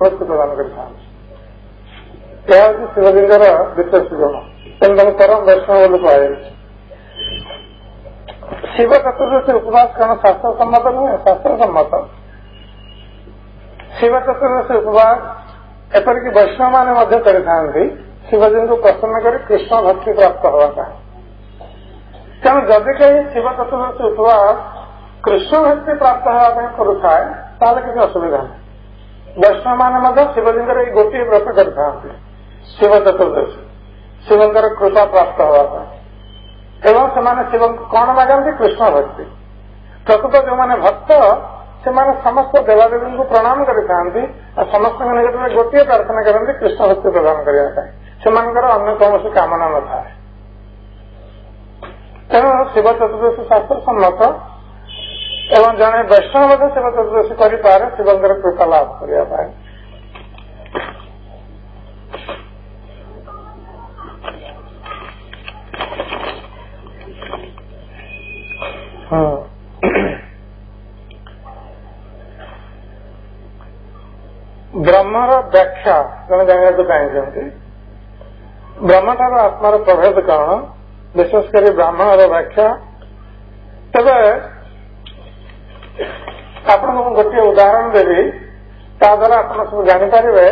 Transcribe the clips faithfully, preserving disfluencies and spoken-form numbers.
वृत्ति प्रदान करता शिवलिंगर विशेष गुण तेणु परम वैष्णव बोली कह शिव चतुर्दशी उपवास कौन शास्त्र सम्मत नुहे शास्त्र सम्मत शिव चतुर्दशी उपवास एपरिक वैष्णव माने मध्य करिथांती शिवजी को प्रसन्न कर कृष्ण भक्ति प्राप्त हवा पाए तेणु जदि कहीं शिव चतुर्दशी उपवास कृष्ण भक्ति प्राप्त हवा करुए ताले किसी असुविधा नहीं वैष्णव माने मध्य शिवजी गोटे व्रत करिथांती शिव चतुर्दशी शिवंकर कृपा प्राप्त हवा पाए एवं से शिव कौन मागती कृष्ण भक्ति प्रकृत जो मैंने भक्त से समस्त देवादेवी को प्रणाम करता समस्त निकट में गोटे प्रार्थना करते कृष्ण भक्ति प्रदान करने से अन्य कौन कामना न था तेणु शिव चतुर्दशी शास्त्र सम्मत एवं जड़े वैष्णव शिव चतुर्दशी करें शिवंकर कृपा लाभ करने ब्रह्मर व्याख्या जन जानवाक चाहते ब्रह्म ठार आत्मार प्रभेद कौन विशेषकर ब्राह्मणर व्याख्या तेरे आपन को गोटे उदाहरण देवी द्वारा आप सब जानीपारे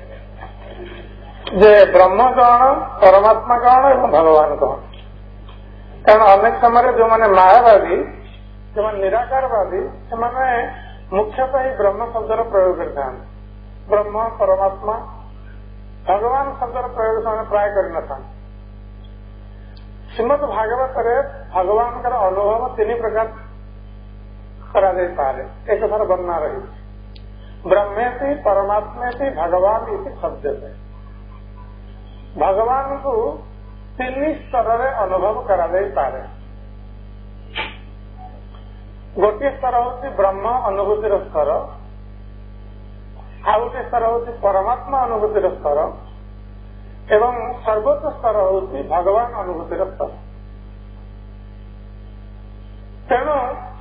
जे ब्रह्म कौन परमात्मा कौन और भगवान कौन कारण अनेक समय जो मैंने मायावादी जो निराकारवादी से मुख्यतः ही ब्रह्म शब्दर प्रयोग करते ब्रह्म परमात्मा भगवान शब्दर प्रयोग से प्राय कर श्रीमद भागवत भगवान का अनुभव तीन प्रकार कराई पारे एक थर वर्णना रही ब्रह्मेति परमात्मेति भगवान इति शब्द भगवान को तीन स्तर अनुभव कराई पारे गोटे स्तर हूँ ब्रह्म अनुभूतिर स्तर आ गोटे स्तर हूँ परमात्मा अनुभूतिर स्तर एवं सर्वोच्च स्तर हूँ भगवान अनुभूतिर स्तर तेणु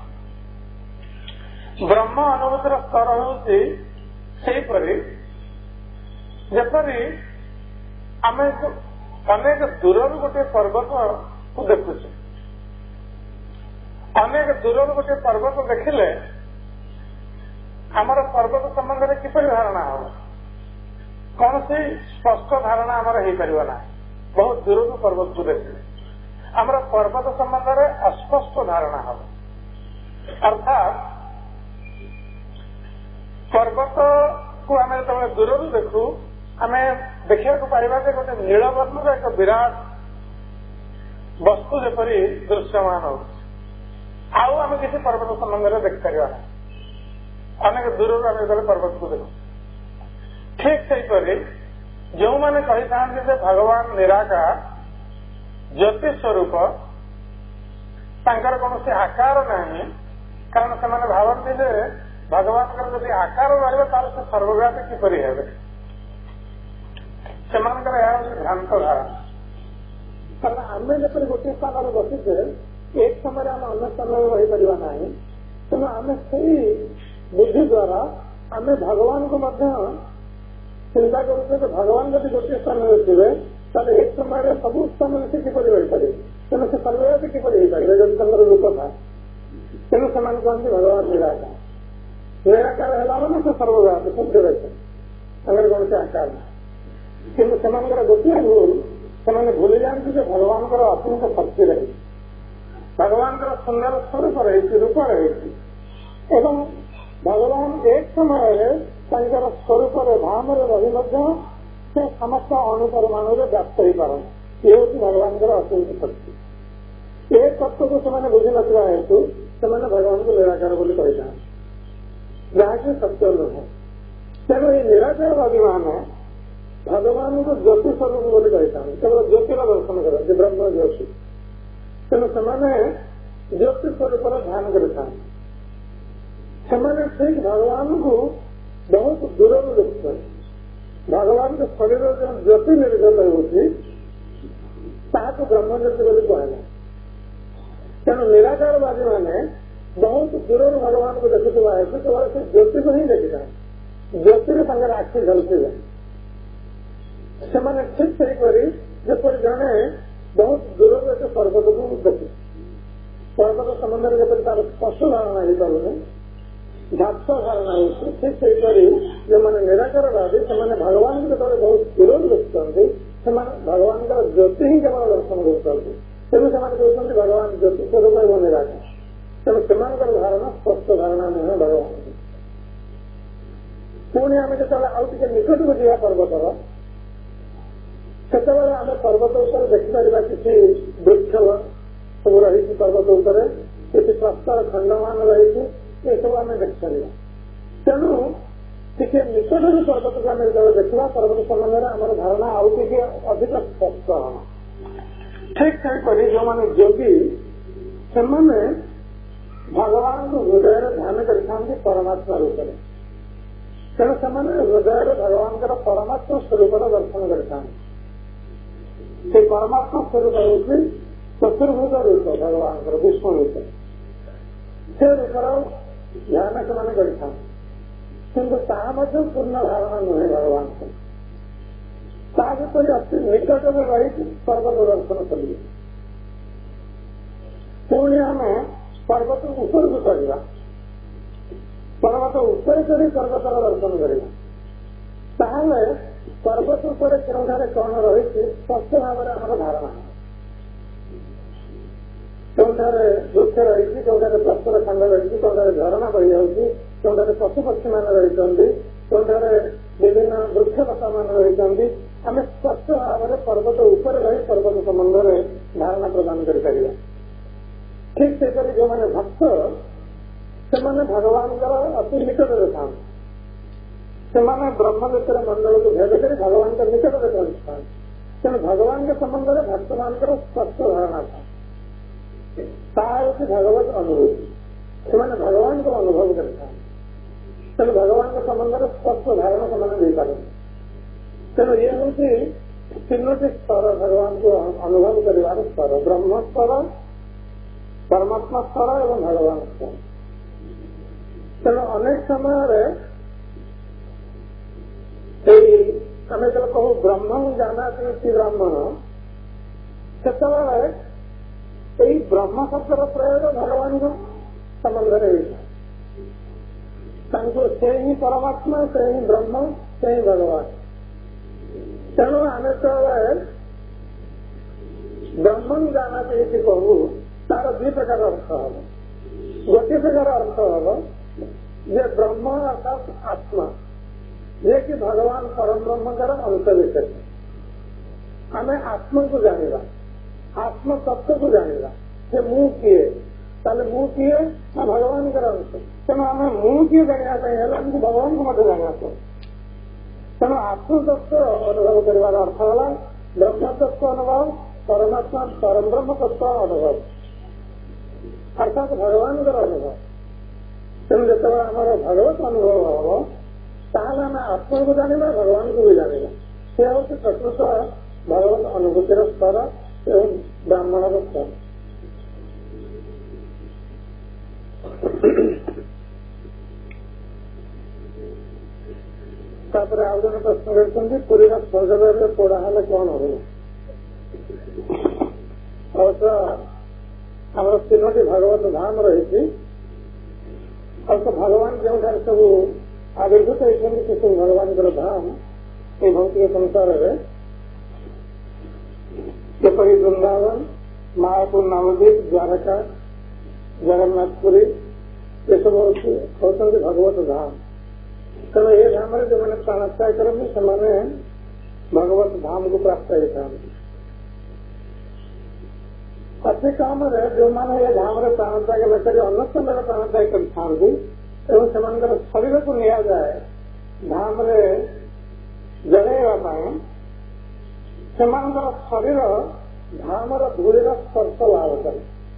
ब्रह्म अनुभूतिर स्तर हूँ सेपरी जपरी आम अनेक दूर गोटे पर्वत को देखुचे अनेक दूर गोटे पर्वत देखिले आमर पर्वत संबंध में किपर धारणा हम कौन सी स्पष्ट धारणा आमर हो पार ना बहुत दूर पर्वत को देखिले आमर पर्वत संबंध में अस्पष्ट धारणा हम अर्थात पर्वत को आम जो दूर देखू आम देखा पाइबा गोटे नीलवर्णर एक विराट वस्तु जपरी दृश्यमान हो आउ आम किसी पर्वत संबंध में देखिपर ना अनेक दूर आम पर्वत को देखु ठीक से जो मैंने कही था भगवान निराकार ज्योति स्वरूप कौन से आकार नहीं कारण से भावती जे भगवान जब आकार रही से सर्वव्यापी किपरि हे से भ्रांत धारणा कारण आम जब गोटे स्थान बसीचे एक समय आम अन्य स्थान में रही पार ना तेणु आम से बुद्धि द्वारा आम भगवान को चिंता करुचे भगवान जब गोटे स्थान में थे एक समय सब स्थान में से किपर रही पारे तेणु से सर्वव्यापी किपर हो पारे जब रूप था तेणु से कहते भगवान निराकार निराकार है मैंने से सर्वव्यापी सब जगह कौन से आकार ना कि गोटे भूल से भूली जाती भगवान अत्यंत शक्ति रही भगवान सुंदर स्वरूप रही रूप रही एवं भगवान एक समय स्वरूप धाम रही से समस्त अणुपरमाणु व्याप्त हो पारती ये हूँ भगवान अत्यंत शक्ति एक तत्व को से बुझी नथिबा हेतु से भगवान को निराकार बोली कही जहाँकि सत्य नुहे तेणु ये निराकारवादी मैंने भगवान को ज्योति स्वरूप बोली कही केवल ज्योतिर दर्शन करते ब्रह्म ज्योति तेणु से ज्योति स्वरूप ध्यान करते ठीक भगवान को बहुत दूर देखते भगवान के शरीर जो ज्योति निर्गत होती ब्रह्म ज्योति बोली कहला तेणु निराकारवादी मैंने बहुत दूर भगवान को देखुवा हेतु केवल से ज्योति को ही देखता ज्योतिर सागर आखि झलकिबे ସେମାନେ ଠିକ ସେହିପରି ଯେପରି ଜଣେ ବହୁତ ଦୂରରୁ ଏକ ପର୍ବତକୁ ଦେଖେ ପର୍ବତ ସମ୍ବନ୍ଧରେ ଯେପରି ତାର ସ୍ପଷ୍ଟ ଧାରଣା ହେଇପାରୁନି ଝାପ୍ସ ଧାରଣା ହେଉଛି ଠିକ ସେହିପରି ଯେଉଁମାନେ ନିରାକାରବାଦୀ ସେମାନେ ଭଗବାନଙ୍କୁ ଯେତେବେଳେ ବହୁତ ଦୂରରୁ ଦେଖୁଛନ୍ତି ସେମାନେ ଭଗବାନଙ୍କର ଜ୍ୟୋତି ହିଁ କେବଳ ଦର୍ଶନ କରୁଛନ୍ତି ତେଣୁ ସେମାନେ କହୁଛନ୍ତି ଭଗବାନ ଜ୍ୟୋତି ସ୍ୱରୂପ ଏବଂ ନିରାକାର ତେଣୁ ସେମାନଙ୍କର ଧାରଣା ସ୍ପଷ୍ଟ ଧାରଣା ନୁହେଁ ଭଗବାନ ପୁଣି ଆମେ ଯେତେବେଳେ ଆଉ ଟିକେ ନିକଟକୁ ଯିବା ପର୍ବତର ସେତେବେଳେ ଆମେ ପର୍ବତ ଉପରେ ଦେଖିପାରିବା କିଛି ବୃକ୍ଷ ସବୁ ରହିଛି ପର୍ବତ ଉପରେ କିଛି ପ୍ରସ୍ତାର ଖଣ୍ଡମାନ ରହିଛି ଏସବୁ ଆମେ ଦେଖିପାରିବା ତେଣୁ ଟିକେ ନିକଟରୁ ପର୍ବତକୁ ଆମେ ଯେତେବେଳେ ଦେଖିବା ପର୍ବତ ସମ୍ବନ୍ଧରେ ଆମର ଧାରଣା ଆଉ ଟିକେ ଅଧିକ ସ୍ପଷ୍ଟ ହେବ ଠିକ ସେହିପରି ଯେଉଁମାନେ ଯୋଗୀ ସେମାନେ ଭଗବାନଙ୍କୁ ହୃଦୟରେ ଧ୍ୟାନ କରିଥାନ୍ତି ପରମାତ୍ମା ରୂପରେ ତେଣୁ ସେମାନେ ହୃଦୟରେ ଭଗବାନଙ୍କର ପରମାତ୍ମା ସ୍ୱରୂପର ଦର୍ଶନ କରିଥାନ୍ତି ସେ ପରମାତ୍ମା ସ୍ୱରୂପ ହେଉଛି ଚତୁର୍ଭୁଜ ରୂପ ଭଗବାନଙ୍କର ବିଷ୍ଣୁ ରୂପ ସେ ରୂପର ଧ୍ୟାନ ସେମାନେ କରିଥାନ୍ତି କିନ୍ତୁ ତାହା ମଧ୍ୟ ପୂର୍ଣ୍ଣ ଧାରଣା ନୁହେଁ ଭଗବାନଙ୍କର ତା ଯେପରି ଅତି ନିକଟରେ ରହିଛି ପର୍ବତ ଦର୍ଶନ କରିବେ ପୁଣି ଆମେ ପର୍ବତ ଉପରକୁ କରିବା ପର୍ବତ ଉପରେ କରି ପର୍ବତର ଦର୍ଶନ କରିବା ତାହେଲେ ପର୍ବତ ଉପରେ କେଉଁଠାରେ କଣ ରହିଛି ସ୍ପଷ୍ଟ ଭାବରେ ଆମର ଧାରଣା କେଉଁଠାରେ ବୃକ୍ଷ ରହିଛି କେଉଁଠାରେ ପ୍ରସ୍ତର ଖଣ୍ଡ ରହିଛି କେଉଁଠାରେ ଝରଣା ବହିଯାଉଛି କେଉଁଠାରେ ପଶୁପକ୍ଷୀମାନେ ରହିଛନ୍ତି କେଉଁଠାରେ ବିଭିନ୍ନ ବୃକ୍ଷଲତାମାନେ ରହିଛନ୍ତି ଆମେ ସ୍ପଷ୍ଟ ଭାବରେ ପର୍ବତ ଉପରେ ରହି ପର୍ବତ ସମ୍ବନ୍ଧରେ ଧାରଣା ପ୍ରଦାନ କରିପାରିବା ଠିକ ସେପରି ଯେଉଁମାନେ ଭକ୍ତ ସେମାନେ ଭଗବାନଙ୍କର ଅତି ନିକଟରେ ଥାନ୍ତି ସେମାନେ ବ୍ରହ୍ମଦେଶର ମଣ୍ଡଳକୁ ଭେଦ କରି ଭଗବାନଙ୍କ ନିକଟରେ ପହଞ୍ଚିଥାନ୍ତି ତେଣୁ ଭଗବାନଙ୍କ ସମ୍ବନ୍ଧରେ ଭକ୍ତମାନଙ୍କର ସ୍ପଷ୍ଟ ଧାରଣା ଥାଏ ତାହା ହେଉଛି ଭଗବତ ଅନୁଭୂତି ସେମାନେ ଭଗବାନଙ୍କୁ ଅନୁଭବ କରିଥାନ୍ତି ତେଣୁ ଭଗବାନଙ୍କ ସମ୍ବନ୍ଧରେ ସ୍ପଷ୍ଟ ଧାରଣା ସେମାନେ ଦେଇପାରନ୍ତି ତେଣୁ ଇଏ ହେଉଛି ତିନୋଟି ସ୍ତର ଭଗବାନଙ୍କୁ ଅନୁଭବ କରିବାର ସ୍ତର ବ୍ରହ୍ମ ସ୍ତର ପରମାତ୍ମା ସ୍ତର ଏବଂ ଭଗବାନ ସ୍ତର ତେଣୁ ଅନେକ ସମୟରେ ଏଇ ଆମେ ଯେତେବେଳେ କହୁ ବ୍ରହ୍ମ ଜାନାତି ବ୍ରାହ୍ମଣ ସେତେବେଳେ ଏଇ ବ୍ରହ୍ମ ଶବ୍ଦର ପ୍ରୟୋଗ ଭଗବାନଙ୍କ ସମ୍ବନ୍ଧରେ ହେଇଥାଏ ତାଙ୍କୁ ସେ ହିଁ ପରମାତ୍ମା ସେ ହିଁ ବ୍ରହ୍ମ ସେ ହିଁ ଭଗବାନ ତେଣୁ ଆମେ ଯେତେବେଳେ ବ୍ରହ୍ମ ଜାନାତି ହେଇକି କହୁ ତାର ଦୁଇ ପ୍ରକାର ଅର୍ଥ ହବ ଗୋଟିଏ ପ୍ରକାର ଅର୍ଥ ହବ ଯେ ବ୍ରହ୍ମ ଅର୍ଥାତ୍ ଆତ୍ମା ଯିଏକି ଭଗବାନ ପରମ ବ୍ରହ୍ମଙ୍କର ଅଂଶ ବିଶେଷ ଆମେ ଆତ୍ମକୁ ଜାଣିବା ଆତ୍ମ ତତ୍ତ୍ୱକୁ ଜାଣିବା ଯେ ମୁଁ କିଏ ତାହେଲେ ମୁଁ କିଏ ନା ଭଗବାନଙ୍କର ଅଂଶ ତେଣୁ ଆମେ ମୁଁ କିଏ ଜାଣିବା ପାଇଁ ହେଲେ ଆମକୁ ଭଗବାନଙ୍କୁ ମଧ୍ୟ ଜାଣିବାକୁ ତେଣୁ ଆତ୍ମତତ୍ତ୍ୱ ଅନୁଭବ କରିବାର ଅର୍ଥ ହେଲା ବ୍ରହ୍ମତତ୍ତ୍ୱ ଅନୁଭବ ପରମାତ୍ମା ପରମ ବ୍ରହ୍ମ ତତ୍ତ୍ୱ ଅନୁଭବ ଅର୍ଥାତ୍ ଭଗବାନଙ୍କର ଅନୁଭବ ତେଣୁ ଯେତେବେଳେ ଆମର ଭଗବତ ଅନୁଭବ ହବ ତାହେଲେ ଆମେ ଆତ୍ମକୁ ଜାଣିବା ଭଗବାନଙ୍କୁ ବି ଜାଣିବା ସେ ହେଉଛି ପ୍ରକୃତ ଭଗବତ ଅନୁଭୂତିର ସ୍ତର ଏବଂ ବ୍ରାହ୍ମଣର ସ୍ତର ତାପରେ ଆଉ ଜଣେ ପ୍ରଶ୍ନ କରିଛନ୍ତି ପୁରୀର ସ୍ୱର୍ଗଦ୍ୱାରରେ ପୋଡ଼ା ହେଲେ କଣ ହୁଏ ଅବଶ୍ୟ ଆମର ତିନୋଟି ଭଗବତ ଧାମ ରହିଛି ଅବଶ୍ୟ ଭଗବାନ ଯେଉଁଠାରେ ସବୁ ଆବିର୍ଭୂତ ହେଇଛନ୍ତି ସେ ସବୁ ଭଗବାନଙ୍କର ଧାମ এই ଭୌତିକ ସଂସାରରେ ଯେପରି ବୃନ୍ଦାବନ ମାୟାପୁର ନବଦ୍ୱୀପ ଦ୍ୱାରକା ଜଗନ୍ନାଥପୁରୀ ଏସବୁ ହେଉଛନ୍ତି ଭଗବତ ଧାମ ତେଣୁ ଏ ଧାମରେ ଯେଉଁମାନେ ପ୍ରାଣତ୍ୟାଗ କରନ୍ତି ସେମାନେ ଭଗବତ ଧାମକୁ ପ୍ରାପ୍ତ ହେଇଥାନ୍ତି ଅତି କମରେ ଯେଉଁମାନେ ଏ ଧାମରେ ପ୍ରାଣତ୍ୟାଗ ନ କରି ଅନ୍ୟ ସ୍ଥାନରେ ପ୍ରାଣତ୍ୟାଗ କରିଥାନ୍ତି ଏବଂ ସେମାନଙ୍କର ଶରୀରକୁ ନିଆଯାଏ ଧାମରେ ଜଳେଇବା ପାଇଁ ସେମାନଙ୍କର ଶରୀର ଧାମର ଧୂଳିର ସ୍ପର୍ଶ ଲାଭ କରେ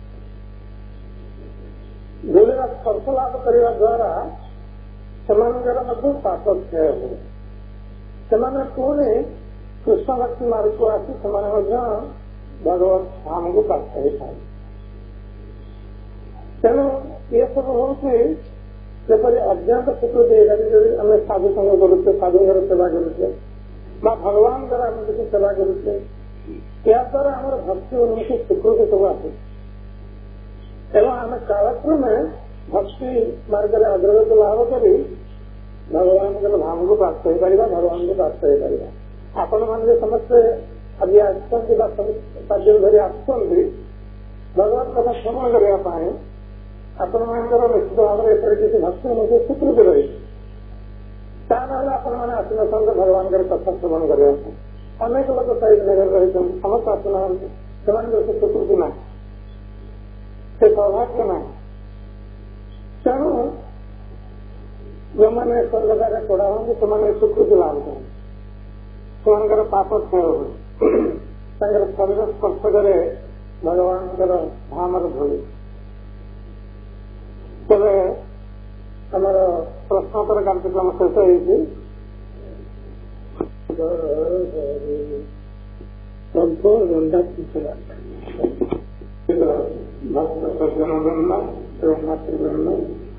ଧୂଳିର ସ୍ପର୍ଶ ଲାଭ କରିବା ଦ୍ୱାରା ସେମାନଙ୍କର ମଧ୍ୟ ପାପ କ୍ଷୟ ହୁଏ ସେମାନେ ପୁଣି କୃଷ୍ଣ ଭକ୍ତି ମାର୍ଗକୁ ଆସି ସେମାନେ ମଧ୍ୟ ଭଗବତ ଧାମକୁ ପ୍ରାପ୍ତ ହେଇଥାନ୍ତି ତେଣୁ ଏ ସବୁ ହେଉଛି ଯେପରି ଅଜ୍ଞାତ ସ୍ୱୀକୃତି ହେଇଗଲେ ଯଦି ଆମେ ସାଧୁ ସଂଘ କରୁଛେ, ସାଧୁଙ୍କର ସେବା କରୁଛେ ବା ଭଗବାନଙ୍କର ଆମେ କିଛି ସେବା କରୁଛେ, ଏହା ଦ୍ୱାରା ଆମର ଭକ୍ତି ଉନ୍ମୁଖୀ ସ୍ୱୀକୃତି ସବୁ ଆସୁଛି ଏବଂ ଆମେ କାଳକ୍ରମେ ଭକ୍ତି ମାର୍ଗରେ ଅଗ୍ରଗତି ଲାଭ କରି ଭଗବାନଙ୍କର ଧାମକୁ ପ୍ରାପ୍ତ ହେଇପାରିବା, ଭଗବାନଙ୍କୁ ପ୍ରାପ୍ତ ହେଇପାରିବା। ଆପଣମାନେ ଯେ ସମସ୍ତେ ଆଜି ଆସିଛନ୍ତି ବା କାର୍ଯ୍ୟ ଧରି ଆସୁଛନ୍ତି ଭଗବାନ କଥା ଶ୍ରବଣ କରିବା ପାଇଁ, ଆପଣମାନଙ୍କର ନିଶ୍ଚିତ ଭାବରେ ଏପରି କିଛି ଭକ୍ତି ଉନ୍ମୁଖୀ ସ୍ୱୀକୃତି ରହିଛି। ତା ନହେଲେ ଆପଣମାନେ ଆସିନଥାନ୍ତେ ଭଗବାନଙ୍କର କଥା ଶ୍ରବଣ କରିବା ପାଇଁ। ଅନେକ ଲୋକ ସାଇ ନଗରରେ ରହିଛନ୍ତି, ସମସ୍ତେ ଆସୁନାହାନ୍ତି, ସେମାନଙ୍କର ସେ ସ୍ୱୀକୃତି ନାହିଁ, ସେ ସୌଭାଗ୍ୟ ନାହିଁ। ତେଣୁ ଯେଉଁମାନେ ସ୍ୱର୍ଗଦ୍ୱାରରେ ପୋଡ଼ା ହୁଅନ୍ତି ସେମାନେ ସ୍ୱୀକୃତି ଲାଭ କରନ୍ତି, ସେମାନଙ୍କର ପାପ କ୍ଷୟ ହୁଏ, ତାଙ୍କର ଶରୀର ସ୍ପର୍ଶରେ ଭଗବାନଙ୍କର ଧାମର ଧୂଳି। ତେବେ ଆମର ପ୍ରଶ୍ନୋତ୍ତର କାର୍ଯ୍ୟକ୍ରମ ଶେଷ ହେଇଛି। ଭକ୍ତ ସଜ୍ଜନ ବୃନ୍ଦ ଏବଂ ମାତୃବୃନ୍ଦ,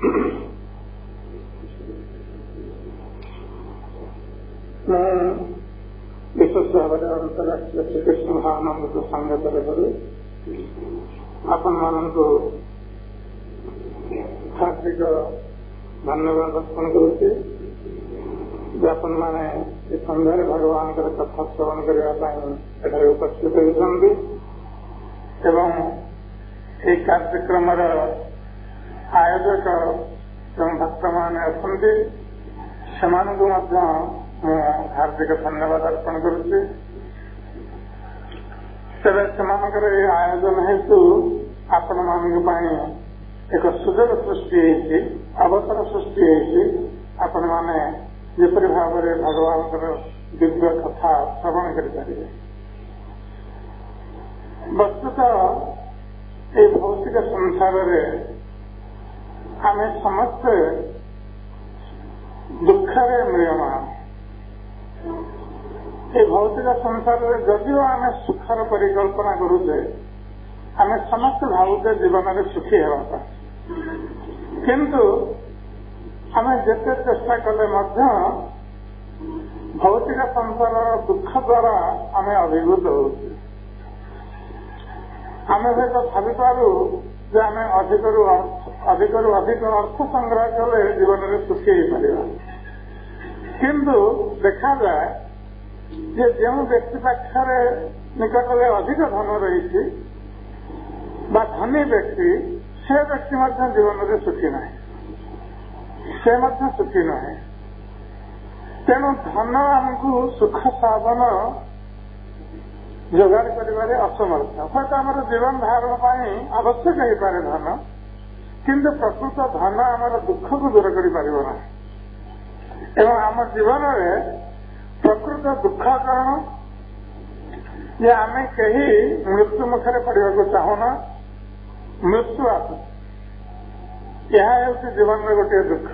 ମୁଁ ବିଶେଷ ଭାବରେ ଅନ୍ତରାଷ୍ଟ୍ରୀୟ ଶ୍ରୀକୃଷ୍ଣ ଭାବନାମୃତ ସଂଘ ତରଫରୁ ଆପଣମାନଙ୍କୁ ହାର୍ଦ୍ଦିକ ଧନ୍ୟବାଦ ଅର୍ପଣ କରୁଛି ଯେ ଆପଣମାନେ ଏ ସନ୍ଧ୍ୟାରେ ଭଗବାନଙ୍କର କଥା ଶ୍ରବଣ କରିବା ପାଇଁ ଏଠାରେ ଉପସ୍ଥିତ ହେଉଛନ୍ତି ଏବଂ ଏହି କାର୍ଯ୍ୟକ୍ରମର ଆୟୋଜକ ଯେଉଁ ଭକ୍ତମାନେ ଅଛନ୍ତି ସେମାନଙ୍କୁ ମଧ୍ୟ ମୁଁ ହାର୍ଦ୍ଦିକ ଧନ୍ୟବାଦ ଅର୍ପଣ କରୁଛି। ତେବେ ସେମାନଙ୍କର ଏହି ଆୟୋଜନ ହେତୁ ଆପଣମାନଙ୍କ ପାଇଁ ଏକ ସୁଯୋଗ ସୃଷ୍ଟି ହେଇଛି, ଅବସର ସୃଷ୍ଟି ହେଇଛି। ଆପଣମାନେ ଯେପରି ଭାବରେ ଭଗବାନଙ୍କର ଦିବ୍ୟ କଥା ଶ୍ରବଣ କରିପାରିବେ। ବସ୍ତୁତଃ ଏହି ଭୌତିକ ସଂସାରରେ ଆମେ ସମସ୍ତେ ଦୁଃଖରେ ମ୍ରିୟମାଣ। এই ভৌতিক ସଂସାରରେ ଯଦିଓ ଆମେ ସୁଖର ପରିକଳ୍ପନା କରୁଛେ, ଆମେ ସମସ୍ତେ ଭାବୁଛେ ଜୀବନରେ ସୁଖୀ ହେବା ପାଇଁ, କିନ୍ତୁ ଆମେ ଯେତେ ଚେଷ୍ଟା କଲେ ମଧ୍ୟ ଭୌତିକ ସଂସାରର ଦୁଃଖ ଦ୍ୱାରା ଆମେ ଅଭିଭୂତ ହେଉଛୁ। ଆମେ ହୁଏତ ଭାବିପାରୁ ଯେ ଆମେ ଅଧିକରୁ ଅଧିକରୁ ଅଧିକ ଅର୍ଥ ସଂଗ୍ରହ କଲେ ଜୀବନରେ ସୁଖୀ ହେଇପାରିବା, କିନ୍ତୁ ଦେଖାଯାଏ ଯେ ଯେଉଁ ବ୍ୟକ୍ତି ପାଖରେ ନିକଟରେ ଅଧିକ ଧନ ରହିଛି ବା ଧନୀ ବ୍ୟକ୍ତି, ସେ ବ୍ୟକ୍ତି ମଧ୍ୟ ଜୀବନରେ ସୁଖୀ ନାହିଁ, ସେ ମଧ୍ୟ ସୁଖୀ ନୁହେଁ। ତେଣୁ ଧନ ଆମକୁ ସୁଖ ସାଧନ ଯୋଗାଡ଼ କରିବାରେ ଅସମର୍ଥ। ହୁଏତ ଆମର ଜୀବନ ଧାରଣ ପାଇଁ ଆବଶ୍ୟକ ହେଇପାରେ ଧନ, କିନ୍ତୁ ପ୍ରକୃତ ଧନ ଆମର ଦୁଃଖକୁ ଦୂର କରିପାରିବ ନାହିଁ। ଏବଂ ଆମ ଜୀବନରେ ପ୍ରକୃତ ଦୁଃଖ କଣ ଯେ ଆମେ କେହି ମୃତ୍ୟୁ ମୁଖରେ ପଡ଼ିବାକୁ ଚାହୁଁନା, ମୃତ୍ୟୁ ଆସୁଛି, ଏହା ହେଉଛି ଜୀବନର ଗୋଟିଏ ଦୁଃଖ।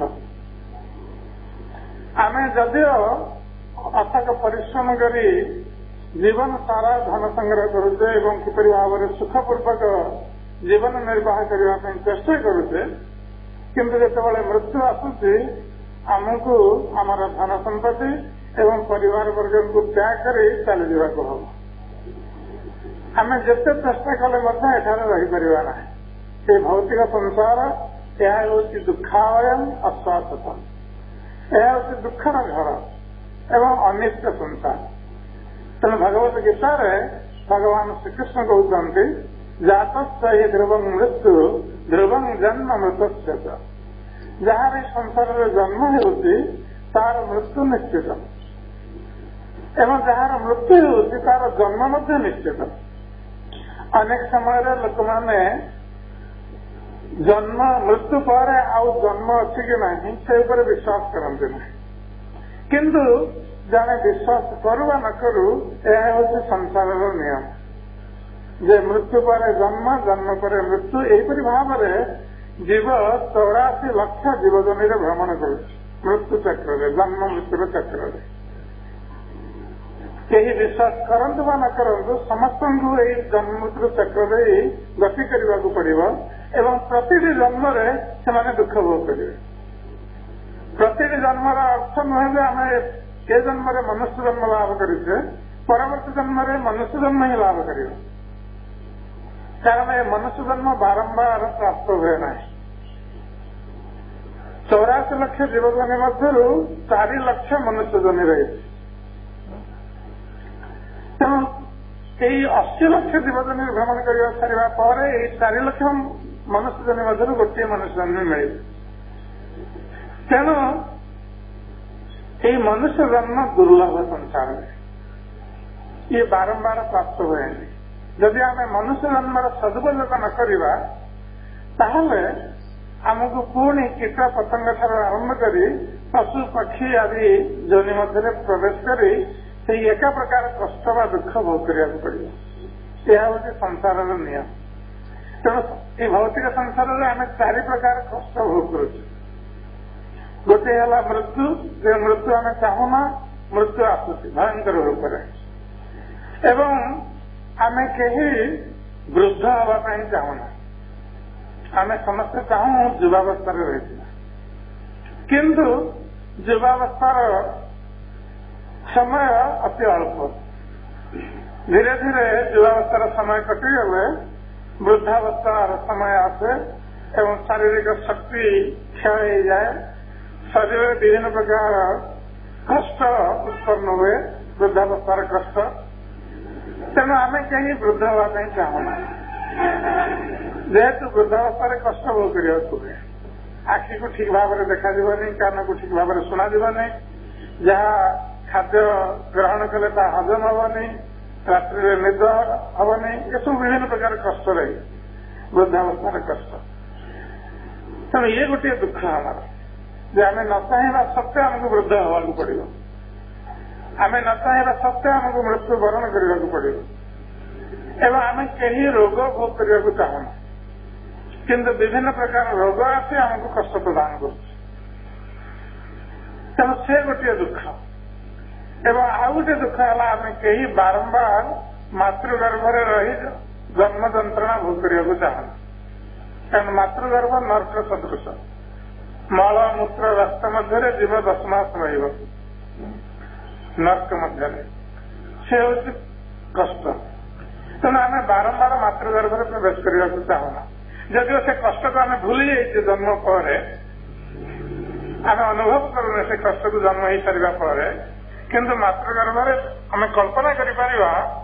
ଆମେ ଯଦିଓ ଅଥକ ପରିଶ୍ରମ କରି ଜୀବନ ସାରା ଧନ ସଂଗ୍ରହ କରୁଛେ ଏବଂ କିପରି ଭାବରେ ସୁଖପୂର୍ବକ ଜୀବନ ନିର୍ବାହ କରିବା ପାଇଁ ଚେଷ୍ଟା କରୁଛେ, କିନ୍ତୁ ଯେତେବେଳେ ମୃତ୍ୟୁ ଆସୁଛି ଆମକୁ ଆମର ଧନ ସମ୍ପତ୍ତି ଏବଂ ପରିବାର ବର୍ଗଙ୍କୁ ତ୍ୟାଗ କରି ଚାଲିଯିବାକୁ ହେବ। ଆମେ ଯେତେ ଚେଷ୍ଟା କଲେ ମଧ୍ୟ ଏଠାରେ ରହିପାରିବା ନାହିଁ। ଏହି ଭୌତିକ ସଂସାର ଏହା ହେଉଛି ଦୁଃଖାବୟମ ଅଶ୍ୱାସତ, ଏହା ହେଉଛି ଦୁଃଖର ଘର ଏବଂ ଅନିତ୍ୟ ସଂସାର। ତେଣୁ ଭଗବତ ଗୀତାରେ ଭଗବାନ ଶ୍ରୀକୃଷ୍ଣ କହୁଛନ୍ତି, ଜାତସ୍ୟ ହି ଧ୍ରୁବଂ ମୃତ୍ୟୁ ଧ୍ରୁବଂ ଜନ୍ମ ମୃତସ୍ୟ। ଯାହାର ଏହି ସଂସାରରେ ଜନ୍ମ ହେଉଛି ତାହାର ମୃତ୍ୟୁ ନିଶ୍ଚିତ ଏବଂ ଯାହାର ମୃତ୍ୟୁ ହେଉଛି ତାର ଜନ୍ମ ମଧ୍ୟ ନିଶ୍ଚିତ। ଅନେକ ସମୟରେ ଲୋକମାନେ ଜନ୍ମ ମୃତ୍ୟୁ ପରେ ଆଉ ଜନ୍ମ ଅଛି କି ନାହିଁ ସେ ଉପରେ ବିଶ୍ୱାସ କରନ୍ତି ନାହିଁ, କିନ୍ତୁ ଜଣେ ବିଶ୍ୱାସ କରୁ ବା ନ କରୁ ଏହା ହେଉଛି ସଂସାରର ନିୟମ ଯେ ମୃତ୍ୟୁ ପରେ ଜନ୍ମ, ଜନ୍ମ ପରେ ମୃତ୍ୟୁ। ଏହିପରି ଭାବରେ ଜୀବ ଚଉରାଶୀ ଲକ୍ଷ ଜୀବଜନୀରେ ଭ୍ରମଣ କରୁଛି ମୃତ୍ୟୁ ଚକ୍ରରେ, ଜନ୍ମ ମୃତ୍ୟୁର ଚକ୍ରରେ। କେହି ବିଶ୍ୱାସ କରନ୍ତୁ ବା ନ କରନ୍ତୁ, ସମସ୍ତଙ୍କୁ ଏହି ଜନ୍ମ ମୃତ୍ୟୁ ଚକ୍ରରେ ଗତି କରିବାକୁ ପଡ଼ିବ ଏବଂ ପ୍ରତିଟି ଜନ୍ମରେ ସେମାନେ ଦୁଃଖ ଭୋଗ କରିବେ। प्रतिटी जन्मर अर्थ नुहे जे आम ए जन्म मनुष्य जन्म लाभ करे परवर्ती जन्म मनुष्य जन्म ही लाभ कर कारण ये मनुष्य जन्म बारंबार प्राप्त हुए ना चौरासी लक्ष जीवजनी मध्य चार लक्ष मनुष्य जमी रही तेणु यही अशी लक्ष जीवजनी भ्रमण कर सारा पर चार लक्ष मनुष्य जन्म मध्य गोटे मनुष्य जन्म मिले तेणु ये मनुष्य जन्म दुर्लभ संसार में ये बारंबार प्राप्त हुए जदि आम मनुष्य जन्मर सदुपयोग न करवा ताहले आमको पुणी कीट पतंग ठार आरंभ कर पशु पक्षी आदि जोनि मध्य प्रवेश कर एका प्रकार कष्ट व दुख भोग करने पड़ो यह हूँ संसार नियम तेणु ये भौतिक संसार में आम चारि प्रकार कष्ट भोग करुँ गोटे है मृत्यु जो मृत्यु आम चाहूना मृत्यु आसूसी भयंकर रूप में एवं आम कहीं वृद्ध हाँपाई चाहूना आम समस्त चाहूँ युवावस्था रही किंतु युवावस्थार समय अति अल्प धीरे धीरे युवावस्थार समय कटिगले वृद्धावस्थार समय आसे एवं शारीरिक शक्ति क्षय हो जाए शरीर में विभिन्न प्रकार कष्ट उत्पन्न हुए वृद्धावस्थार कष्ट तेणु आम कहीं वृद्ध हाँपाई चाहूना जेहेतु वृद्धावस्था कष्ट भोग करने हुए आखि को ठीक भाव में देखा कान को ठीक भाव में शुणा जहाँ खाद्य ग्रहण कले हजम हेनी रात्रि निद हेनी ये सब विभिन्न प्रकार कष्ट रही वृद्धावस्थार कष्ट तेणु ये गोटे दुख हमार जे आम न चाहवा सत्वे आमको वृद्ध हवा पड़ो आम न चाहवा सत्वे आमको मृत्यु वरण करने को पड़ो एवं आम कहीं रोग भोग करने को चाहूना किंतु विभिन्न प्रकार रोग आसी आमको कष्ट प्रदान कर तेणु से गोटे दुख एवं आउ गोटे दुख है आम कहीं बारंबार मातृगर्भ रही जन्म जंत्रणा भोग करने को चाहूना कारण मातृगर्भ नर्क सदृश मल मूत्र रक्त मध्य जीव दस मास रही नर्क मध्य से हूँ कष्ट तेणु आम बारंबार मातृगर्भ में प्रवेश करने को चाहूना जदिव से कष्ट को आम भूली जाइए जन्म पर आम अनुभव करूने से कष्ट को जन्म हो सारा पर किंतु मातृगर्भ आम कल्पना कर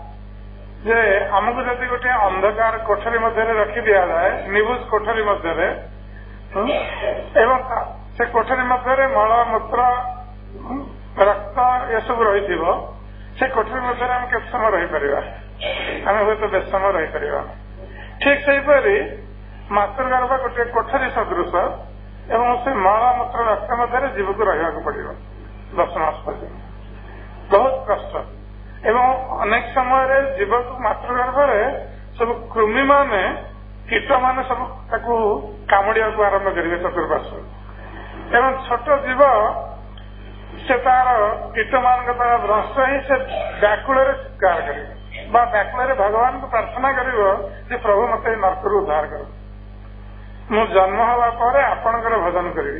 आमको जदि गोटे अंधकार कोठरी मध्य रखी दि जाए निबुज कोठरी मध्य एवं से कोठरी मध्य मल मूत्र रक्त ये सब रही से कोठरी मध्य आम केत समय रहीपर आम हूँ बेस समय रहीपर ठीक से मातृगर्भ गोटे कोठरी सदृश एवं से मल मूत्र रक्त मध्य जीव को रहा पड़ो दस मास पर्यटन बहुत कष्ट एवं अनेक समय जीव को मातृगर्भ सब कृमि माने कीट माने सब कामुड़िया को आरंभ करेंगे चतुर्पार्श्व एवं छोट जीव से तार कीट मान द्वारा भ्रष्ट ही से व्याकुल चित्कार करेंगे व्याकुल भगवान को प्रार्थना कर प्रभु मत नर्क उद्धार कर मु जन्म हवा पर आपणकर भजन करी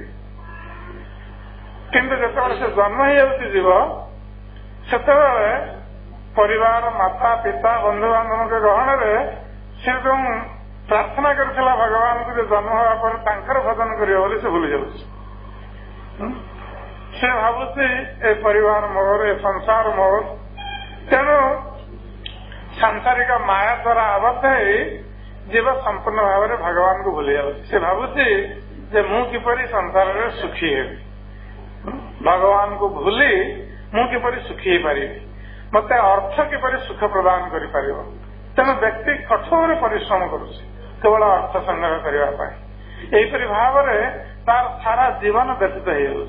किंतु जिते से जन्म ही जाती जीव से परिवार माता पिता बंधु बांधव के गहन से जो प्रार्थना करथिला भगवान को जन्म हवा पर तांकर भजन करियो से भूली जाउछि से भावुछि ए परिवार मोर ए संसार मोर तेणु सांसारिक माया द्वारा आबद्ध है जीव संपूर्ण भाव में भगवान को भूली जाए से भावुछि जे मु किपरि संसार में सुखी है भगवान को भूली मु किपरि सुखी पारि मत अर्थ किपरि सुख प्रदान कर तेणु व्यक्ति कठोर परिश्रम करुछि केवल अर्थ संग्रह करने यहीपरि भाव में तार सारा जीवन व्यतीत हो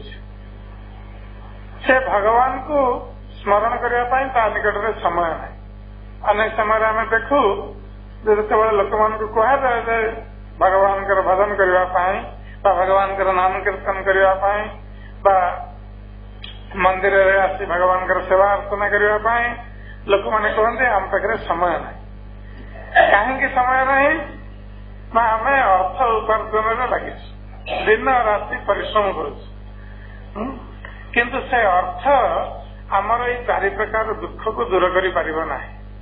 से भगवान को स्मरण करने निकट में समय नहीं अनेक समय आम देखू जो लोक मान कह जाए भगवान भजन करने भगवान नाम कीर्तन करने मंदिर रे आसी भगवान सेवा अर्चना करने लोक मैंने कहते आम पाखे समय नहीं कहीं समय नहीं ना आम अर्थ उपार्जन लगे दिन राति परिश्रम करुँ किंतु से अर्थ आमर ये चारि प्रकार दुख को दूर कर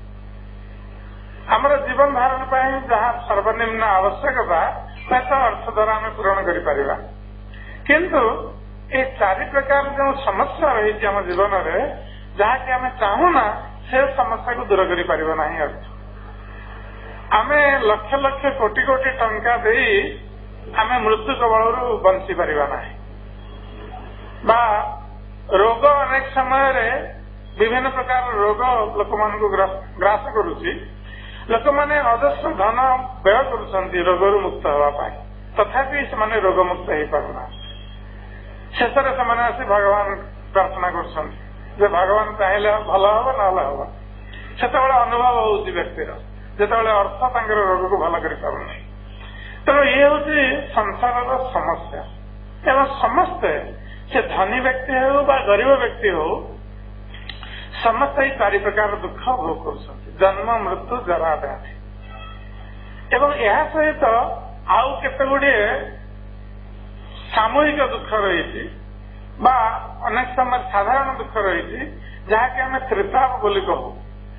आमर जीवन धारण पर जहाँ सर्वनिम्न आवश्यकता तो अर्थ द्वारा आम पूरण कर किंतु ये चारि प्रकार जो समस्या रही आम जीवन में जहाँकि आम चाहूना से समस्या को दूर कर अर्थ आम लक्ष लक्ष कोटि कोटि टंका दे आम मृत्यु कबल बंची पार बा रोग अनेक समय विभिन्न प्रकार रोग लोक मान ग्रास करुच्ची लोक मैंने अजस्र धन व्यय कर रोग मुक्त होगापाई तथापि से रोग मुक्त हो पारना शेष से भगवान प्रार्थना कर भगवान चाहिए भल हम ना हम से अनुभव हो व्यक्तिर जिते अर्थ तांकर रोग को भल कर पारना तेणु ये हूँ संसार समस्या एवं समस्ते से धनी व्यक्ति हो बा गरीब व्यक्ति हो समस्त ही चारि प्रकार दुख भोग कर जन्म मृत्यु जरा व्याधि एवं यह सहित आउ केते गुड़े सामूहिक दुख रही बा अनेक समय साधारण दुख रही जहाँकि आम त्रिताप बोली कहू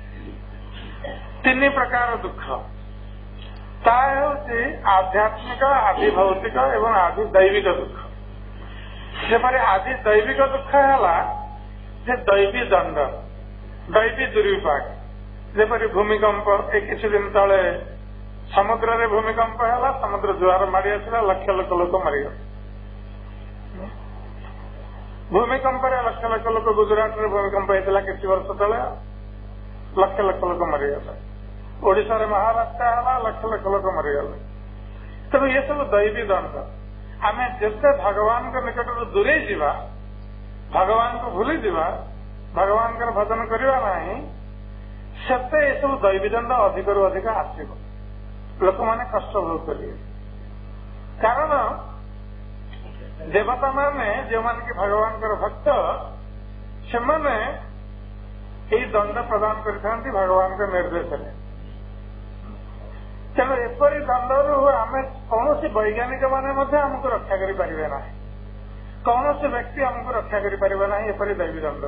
तीन प्रकार दुख ता हूँ आध्यात्मिक आदि भौतिक एवं आदि दैविक दुख जपरी आदि दैविक दुख है दैवी दंड दैवी दुर्विपाक जपरी भूमिकंप एक किसी दिन तले समुद्र रे भूमिकंप है समुद्र जुआर मारी आसला लक्ष लक्ष लोक मरीगले भूमिकंप लक्ष लक्ष लोक गुजरात रे भूमिकंप होता किसी वर्ष तले लक्ष लक्ष लोक मरीगले ओडिशा रे महाराष्ट्र है लक्ष लक्ष लोक मरीगले तेणु ये सब दैवी दंड आम जिते भगवान के निकट दूरे जावा भगवान को भूली जावा भगवान का भजन करवा नहीं सेते ये सब दैवी दंड अधिक रू अधिक आसव लोक मैंने कष्ट भोग करेंगे कारण देवता मैंने जो मान की भगवान का भक्त से मैंने यही दंड प्रदान कर भगवान के निर्देश में तेणु एपरी दंडरू आम कौन वैज्ञानिक मैंने आमको रक्षा करें ना कौन व्यक्ति आमको रक्षा करें एपरी दैवी दंड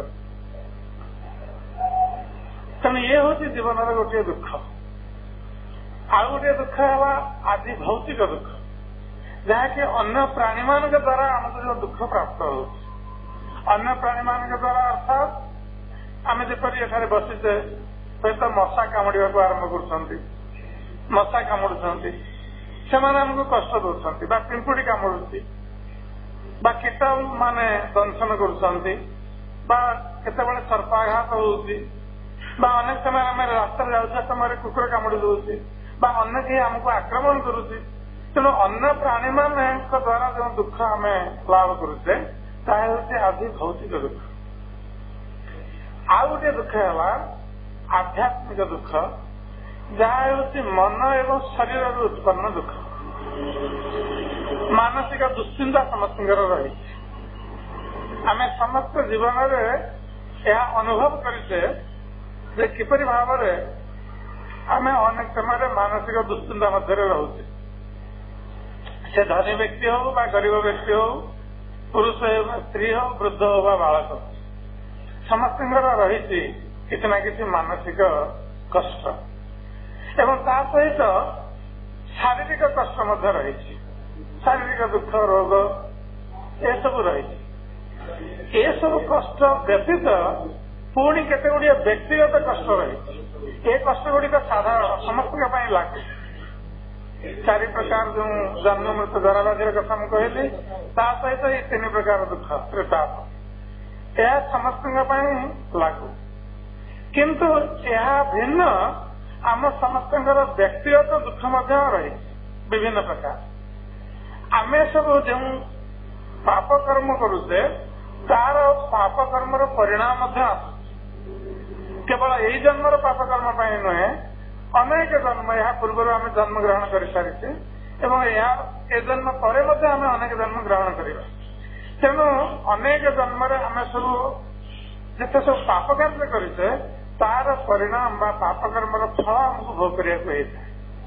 तेणु ये हूँ जीवन गोटे दुख आउ गोटे दुख है आदि भौतिक दुख जहाँकि अन्य प्राणी मान द्वारा आमको जो दुख प्राप्त हो अन्य प्राणी मान द्वारा अर्थात आम जपरी एठारे बसीचे सहित मशा कामुड़ा को आरंभ कर मशा कामुड़ुंट से आमको कष्ट दौरान बा पिंपुड़ी कामुड़ी बा कीट माने दंशन कर सर्पाघात होती अनेक समय आम रास्ता जाऊा समय कुकुर कामुड़ी दूसरी अन्य कहीं आमको आक्रमण करुच्ची तेणु अन्य प्राणी मान द्वारा जो दुख आम लाभ करुचे ताकि आदि भौतिक दुख आउ गोटे दुख है आध्यात्मिक दुख जहाँ हूँ मन एवं शरीर उत्पन्न दुख मानसिक दुश्चिंता समस्त रही आम समस्त जीवन में यह अनुभव करे किपरि भाव आम अनेक समय मानसिक दुश्चिंता मध्य रोचे से धनी व्यक्ति हो बा गरीब व्यक्ति हो पुरुष हो स्त्री हो वृद्ध हो बा बालक समस्त रही किसी न किसी मानसिक कष्ट एवं ता सहित शारीरिक कष्ट रही शारीरिक दुख रोग ये सब रही ये सब कष्ट व्यतीत पुणी केते गुड़िया व्यक्तिगत कष्ट रही ये कष्ट गुड़िक साधारण समस्त लागू चारि प्रकार जो जन्म मृत्यु धराबाधि कथा मुझे कहली ता सहित ये तीन प्रकार दुख त्रिताप यह समस्त लागू किंतु यह भिन्न आम समस्त व्यक्तिगत दुख रही विभिन्न प्रकार आम सब जो पाप कर्म करुचे तार पाप कर्म परिणाम केवल यही जन्मर पाप कर्म नुहे अनेक जन्म यह पूर्व आम जन्म ग्रहण कर सारी एवं ए जन्म पर आम अनेक जन्म ग्रहण करवा तेणु अनेक जन्म आम सब जिते सब पाप कार्य करे तार परिणाम बा पाप कर्म फल आमको भोग करने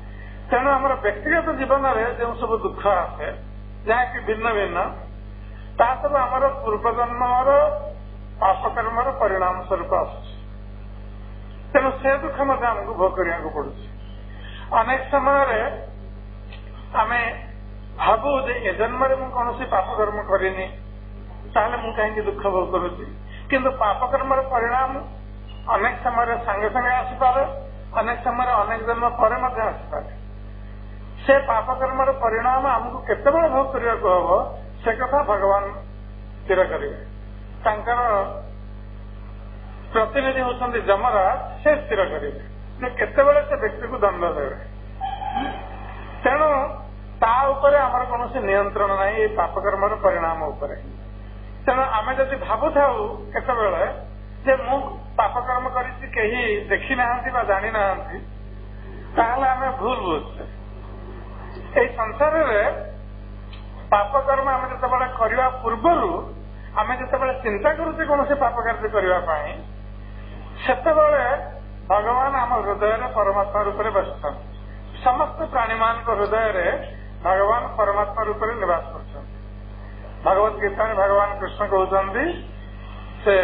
तेणु आम व्यक्तिगत जीवन में जो सब दुख आसे जहाँकि भिन्न भिन्न ତା ସବୁ ଆମର ପୂର୍ବଜନ୍ମର ପାପକର୍ମର ପରିଣାମ ସ୍ୱରୂପ ଆସୁଛି। ତେଣୁ ସେ ଦୁଃଖ ମଧ୍ୟ ଆମକୁ ଭୋଗ କରିବାକୁ ପଡୁଛି। ଅନେକ ସମୟରେ ଆମେ ଭାବୁ ଯେ ଏ ଜନ୍ମରେ ମୁଁ କୌଣସି ପାପକର୍ମ କରିନି, ତାହେଲେ ମୁଁ କାହିଁକି ଦୁଃଖ ଭୋଗ କରୁଛି। କିନ୍ତୁ ପାପକର୍ମର ପରିଣାମ ଅନେକ ସମୟରେ ସାଙ୍ଗେ ସାଙ୍ଗେ ଆସିପାରେ, ଅନେକ ସମୟରେ ଅନେକ ଜନ୍ମ ପରେ ମଧ୍ୟ ଆସିପାରେ। ସେ ପାପକର୍ମର ପରିଣାମ ଆମକୁ କେତେବେଳେ ଭୋଗ କରିବାକୁ ହବ ସେ କଥା ଭଗବାନ ସ୍ଥିର କରିବେ। ତାଙ୍କର ପ୍ରତିନିଧି ହେଉଛନ୍ତି ଯମରାଜ, ସେ ସ୍ଥିର କରିବେ ଯେ କେତେବେଳେ ସେ ବ୍ୟକ୍ତିକୁ ଦଣ୍ଡ ଦେବେ। ତେଣୁ ତା ଉପରେ ଆମର କୌଣସି ନିୟନ୍ତ୍ରଣ ନାହିଁ ଏଇ ପାପକର୍ମର ପରିଣାମ ଉପରେ। ତେଣୁ ଆମେ ଯଦି ଭାବୁଥାଉ କେତେବେଳେ ଯେ ମୁଁ ପାପକର୍ମ କରିଛି କେହି ଦେଖି ନାହାନ୍ତି ବା ଜାଣି ନାହାନ୍ତି, ତାହେଲେ ଆମେ ଭୁଲ ବୁଝୁଛେ। ଏଇ ସଂସାରରେ ପାପକର୍ମ ଆମେ ଯେତେବେଳେ କରିବା ପୂର୍ବରୁ ଆମେ ଯେତେବେଳେ ଚିନ୍ତା କରୁଛେ କୌଣସି ପାପ କାର୍ଯ୍ୟ କରିବା ପାଇଁ, ସେତେବେଳେ ଭଗବାନ ଆମ ହୃଦୟରେ ପରମାତ୍ମା ରୂପରେ ବସିଛନ୍ତି। ସମସ୍ତ ପ୍ରାଣୀମାନଙ୍କ ହୃଦୟରେ ଭଗବାନ ପରମାତ୍ମା ରୂପରେ ନିବାସ କରୁଛନ୍ତି। ଭଗବତ ଗୀତାରେ ଭଗବାନ କୃଷ୍ଣ କହୁଛନ୍ତି ସେ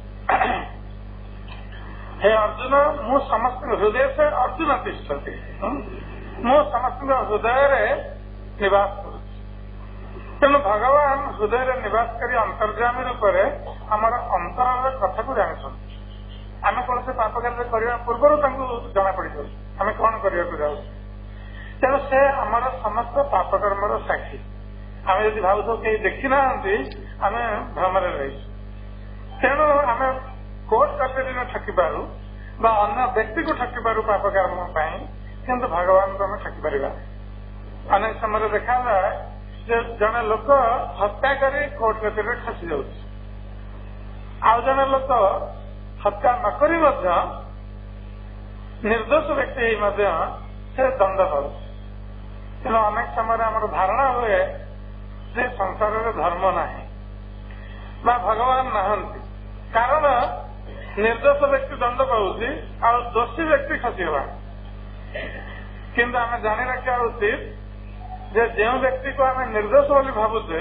ହେ ଅର୍ଜୁନ, ମୁଁ ସମସ୍ତଙ୍କ ହୃଦୟ ସେ ଅର୍ଜୁନ ତିଷ୍ଠତି, ମୁଁ ସମସ୍ତଙ୍କ ହୃଦୟରେ ନିବାସ କରୁଛି। ତେଣୁ ଭଗବାନ ହୃଦୟରେ ନିବାସ କରି ଅନ୍ତର୍ଯାମୀ ରୂପରେ ଆମର ଅନ୍ତରର କଥାକୁ ଜାଣିଛନ୍ତି। ଆମେ କୌଣସି ପାପ କାର୍ଯ୍ୟ କରିବା ପୂର୍ବରୁ ତାଙ୍କୁ ଜଣାପଡ଼ିଯାଉଛି ଆମେ କଣ କରିବାକୁ ଯାଉଛୁ। ତେଣୁ ସେ ଆମର ସମସ୍ତ ପାପକର୍ମର ସାକ୍ଷୀ। ଆମେ ଯଦି ଭାବୁଥାଉ କେହି ଦେଖି ନାହାନ୍ତି, ଆମେ ଭ୍ରମରେ ରହିଛୁ। ତେଣୁ ଆମେ କୋର୍ଟ କଚେରୀରେ ଠକିପାରୁ ବା ଅନ୍ୟ ବ୍ୟକ୍ତିକୁ ଠକିପାରୁ ପାପ କର୍ମ ପାଇଁ, କିନ୍ତୁ ଭଗବାନଙ୍କୁ ଆମେ ଠକିପାରିବା। ଅନେକ ସମୟରେ ଦେଖାଯାଏ ଯେ ଜଣେ ଲୋକ ହତ୍ୟା କରି କୋର୍ଟ କଚେରୀରେ ଖସି ଯାଉଛି, ଆଉ ଜଣେ ଲୋକ ହତ୍ୟା ନକରି ମଧ୍ୟ ନିର୍ଦ୍ଦୋଷ ବ୍ୟକ୍ତି ହେଇ ମଧ୍ୟ ସେ ଦଣ୍ଡ ପାଉଛି। ତେଣୁ ଅନେକ ସମୟରେ ଆମର ଧାରଣା ହୁଏ ଯେ ସଂସାରରେ ଧର୍ମ ନାହିଁ ବା ଭଗବାନ ନାହାନ୍ତି, କାରଣ ନିର୍ଦ୍ଦୋଷ ବ୍ୟକ୍ତି ଦଣ୍ଡ ପାଉଛି ଆଉ ଦୋଷୀ ବ୍ୟକ୍ତି ଖସିଗଲା। କିନ୍ତୁ ଆମେ ଜାଣି ରଖିବା ଉଚିତ ଯେ ଯେଉଁ ବ୍ୟକ୍ତିକୁ ଆମେ ନିର୍ଦ୍ଦୋଷ ବୋଲି ଭାବୁଛେ,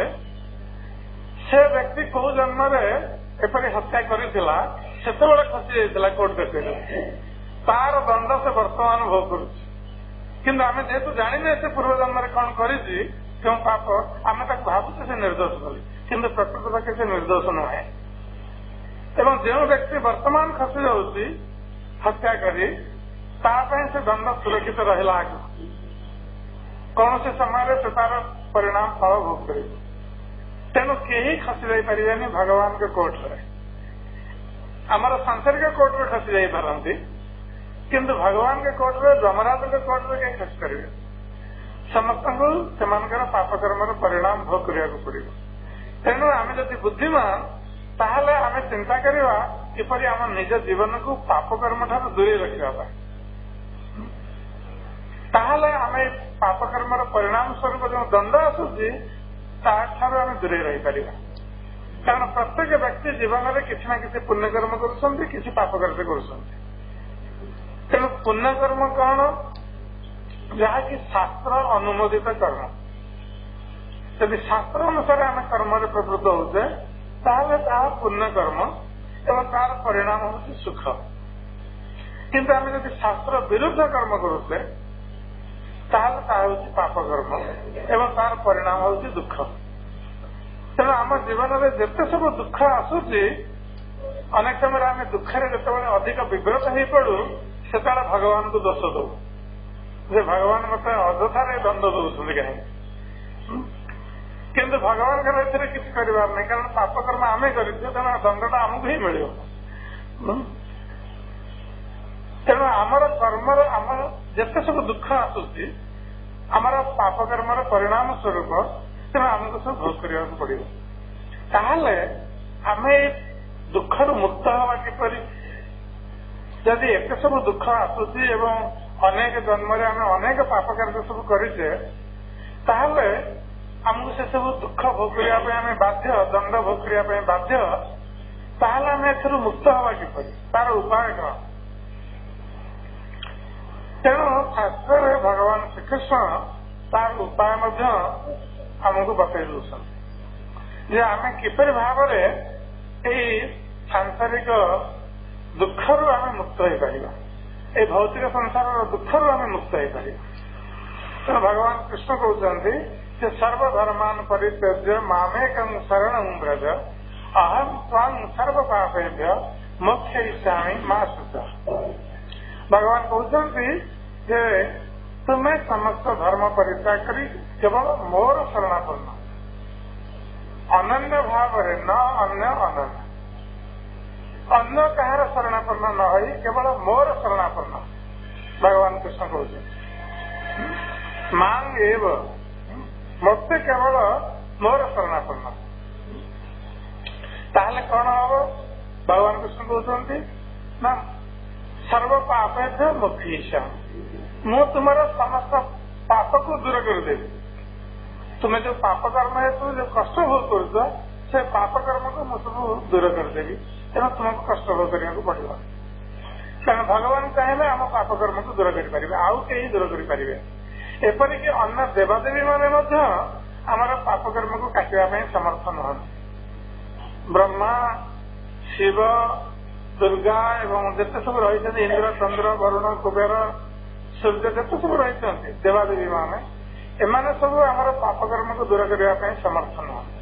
ସେ ବ୍ୟକ୍ତି କୋଉ ଜନ୍ମରେ ଏପରି ହତ୍ୟା କରିଥିଲା, ସେତେବେଳେ ଖସି ଯାଇଥିଲା କୋର୍ଟ କଚେରୀରେ, ତାର ଦଣ୍ଡ ସେ ବର୍ତ୍ତମାନ ଭୋଗ କରୁଛି। କିନ୍ତୁ ଆମେ ଯେହେତୁ ଜାଣିନେ ସେ ପୂର୍ବ ଜନ୍ମରେ କଣ କରିଛି, କେଉଁ ପାପ, ଆମେ ତାକୁ ଭାବୁଛେ ସେ ନିର୍ଦ୍ଦୋଷ ବୋଲି, କିନ୍ତୁ ପ୍ରକୃତ ପକ୍ଷେ ସେ ନିର୍ଦ୍ଦୋଷ ନୁହେଁ। ଏବଂ ଯେଉଁ ବ୍ୟକ୍ତି ବର୍ତ୍ତମାନ ଖସି ଯାଉଛି ହତ୍ୟା କରି, ତା ପାଇଁ ସେ ଦଣ୍ଡ ସୁରକ୍ଷିତ ରହିଲା ଆଗକୁ, କୌଣସି ସମୟରେ ସେ ତାର ପରିଣାମ ଫଳ ଭୋଗ କରିବ। ତେଣୁ କେହି ଖସି ଯାଇପାରିବେନି ଭଗବାନଙ୍କ କୋର୍ଟରେ। ଆମର ସାଂସାରିକ କୋର୍ଟରେ ଖସି ଯାଇପାରନ୍ତି, କିନ୍ତୁ ଭଗବାନଙ୍କ କୋର୍ଟରେ, ଯମରାଜଙ୍କ କୋର୍ଟରେ କେହି ଖସି ପାରିବେ। ସମସ୍ତଙ୍କୁ ସେମାନଙ୍କର ପାପକର୍ମର ପରିଣାମ ଭୋଗ କରିବାକୁ ପଡିବ। ତେଣୁ ଆମେ ଯଦି ବୁଦ୍ଧିମାନ, ତାହେଲେ ଆମେ ଚିନ୍ତା କରିବା କିପରି ଆମ ନିଜ ଜୀବନକୁ ପାପକର୍ମ ଠାରୁ ଦୂରେଇ ରଖିବା ପାଇଁ। ତାହେଲେ ଆମେ ପାପକର୍ମର ପରିଣାମ ସ୍ୱରୂପ ଯେଉଁ ଦଣ୍ଡ ଆସୁଛି, ତାଠାରୁ ଆମେ ଦୂରେଇ ରହିପାରିବା। କାରଣ ପ୍ରତ୍ୟେକ ବ୍ୟକ୍ତି ଜୀବନରେ କିଛି ନା କିଛି ପୁଣ୍ୟକର୍ମ କରୁଛନ୍ତି, କିଛି ପାପ କାର୍ଯ୍ୟ କରୁଛନ୍ତି। ତେଣୁ ପୁଣ୍ୟକର୍ମ କଣ? ଯାହାକି ଶାସ୍ତ୍ର ଅନୁମୋଦିତ କର୍ମ। ଯଦି ଶାସ୍ତ୍ର ଅନୁସାରେ ଆମେ କର୍ମରେ ପ୍ରବୃତ୍ତ ହଉଛେ, ତାହେଲେ ତାହା ପୁଣ୍ୟକର୍ମ ଏବଂ ତାର ପରିଣାମ ହେଉଛି ସୁଖ। କିନ୍ତୁ ଆମେ ଯଦି ଶାସ୍ତ୍ର ବିରୁଦ୍ଧ କର୍ମ କରୁଛେ, ତାହେଲେ ତାହା ହେଉଛି ପାପକର୍ମ ଏବଂ ତାର ପରିଣାମ ହେଉଛି ଦୁଃଖ। ତେଣୁ ଆମ ଜୀବନରେ ଯେତେ ସବୁ ଦୁଃଖ ଆସୁଛି, ଅନେକ ସମୟରେ ଆମେ ଦୁଃଖରେ ଯେତେବେଳେ ଅଧିକ ବିବ୍ରତ ହେଇପଡୁ, ସେତେବେଳେ ଭଗବାନଙ୍କୁ ଦୋଷ ଦଉ ଯେ ଭଗବାନ ମତେ ଅଯଥାରେ ଦଣ୍ଡ ଦଉଛନ୍ତି କାହିଁକି। କିନ୍ତୁ ଭଗବାନଙ୍କର ଏଥିରେ କିଛି କରିବାର ନାହିଁ, କାରଣ ପାପକର୍ମ ଆମେ କରିଛୁ, ତେଣୁ ଦଣ୍ଡଟା ଆମକୁ ହିଁ ମିଳିବ। ତେଣୁ ଆମର କର୍ମର, ଆମର ଯେତେ ସବୁ ଦୁଃଖ ଆସୁଛି ଆମର ପାପକର୍ମର ପରିଣାମ ସ୍ୱରୂପ, ତେଣୁ ଆମକୁ ସବୁ ଭୋଗ କରିବାକୁ ପଡିବ। ତାହେଲେ ଆମେ ଏଇ ଦୁଃଖରୁ ମୁକ୍ତ ହେବା କିପରି? ଯଦି ଏତେ ସବୁ ଦୁଃଖ ଆସୁଛି ଏବଂ ଅନେକ ଜନ୍ମରେ ଆମେ ଅନେକ ପାପ କାର୍ଯ୍ୟ ସବୁ କରିଛେ, ତାହେଲେ ଆମକୁ ସେ ସବୁ ଦୁଃଖ ଭୋଗ କରିବା ପାଇଁ ଆମେ ବାଧ୍ୟ, ଦଣ୍ଡ ଭୋଗ କରିବା ପାଇଁ ବାଧ୍ୟ। ତାହେଲେ ଆମେ ଏଥିରୁ ମୁକ୍ତ ହେବା କିପରି? ତାର ଉପାୟ କଣ? ତେଣୁ ଶାସ୍ତ୍ରରେ ଭଗବାନ ଶ୍ରୀକୃଷ୍ଣ ତାର ଉପାୟ ମଧ୍ୟ ଆମକୁ ବତେଇ ଦେଉଛନ୍ତି ଯେ ଆମେ କିପରି ଭାବରେ ଏଇ ସାଂସାରିକ ଦୁଃଖରୁ ଆମେ ମୁକ୍ତ ହେଇପାରିବା, এই ଭୌତିକ ସଂସାରର ଦୁଃଖରୁ ଆମେ ମୁକ୍ତ ହେଇପାରିବା। ତେଣୁ ଭଗବାନ କୃଷ୍ଣ କହୁଛନ୍ତି ଯେ ସର୍ବଧର୍ମାନ ପରିତ୍ୟଜ୍ୟ ମାମେକଂ ଶରଣଂ ବ୍ରଜ ଅହଂ ତ୍ୱାଂ ସର୍ବ ପାପେଭ୍ୟ ମୋକ୍ଷୟିଷ୍ୟାମି ମା ଶୁଚ। ଭଗବାନ କହୁଛନ୍ତି ଯେ ତୁମେ ସମସ୍ତ ଧର୍ମ ପରିତ୍ୟାଗ କରି କେବଳ ମୋର ଶରଣାପନ୍ନ, ଅନନ୍ୟ ଭାବରେ ନ ଅନ୍ୟ ଅନନ୍ୟ, ଅନ୍ୟ କାହାର ଶରଣାପନ୍ନ ନ ହୋଇ କେବଳ ମୋର ଶରଣାପନ୍ନ। ଭଗବାନ କୃଷ୍ଣ କହୁଛନ୍ତି ମାଂ ଏବ, ମୋତେ କେବଳ ମୋର ଶରଣାପନ୍ନ। ତାହେଲେ କଣ ହବ? ଭଗବାନ କୃଷ୍ଣ କହୁଛନ୍ତି ନା ସର୍ବ ପାପେଭ୍ୟ ମୋକ୍ଷୟିଷ୍ୟାମି, ମୁଁ ତୁମର ସମସ୍ତ ପାପକୁ ଦୂର କରିଦେବି। ତୁମେ ଯୋଉ ପାପ କର୍ମ ହେତୁ ଯୋଉ କଷ୍ଟ ଭୋଗ କରୁଛ ସେ ପାପ କର୍ମକୁ ମୁଁ ସବୁ ଦୂର କରିଦେବି। ତେଣୁ ତୁମକୁ କଷ୍ଟ ଭୋଗ କରିବାକୁ ପଡିବ। କାରଣ ଭଗବାନ ଚାହିଁଲେ ଆମ ପାପ କର୍ମକୁ ଦୂର କରିପାରିବେ, ଆଉ କେହି ଦୂର କରିପାରିବେ। ଏପରିକି ଅନ୍ୟ ଦେବାଦେବୀ ମାନେ ମଧ୍ୟ ଆମର ପାପ କର୍ମକୁ କାଟିବା ପାଇଁ ସମର୍ଥ ନୁହନ୍ତି। ବ୍ରହ୍ମା, ଶିବ, ଦୁର୍ଗା ଏବଂ ଯେତେ ସବୁ ରହିଛନ୍ତି, ଇନ୍ଦ୍ର, ଚନ୍ଦ୍ର, ବରୁଣ, କୁବେର, ସୂର୍ଯ୍ୟ, ଯେତେ ସବୁ ରହିଛନ୍ତି ଦେବାଦେବୀ ମାନେ, ଏମାନେ ସବୁ ଆମର ପାପ କର୍ମକୁ ଦୂର କରିବା ପାଇଁ ସମର୍ଥ ନୁହନ୍ତି।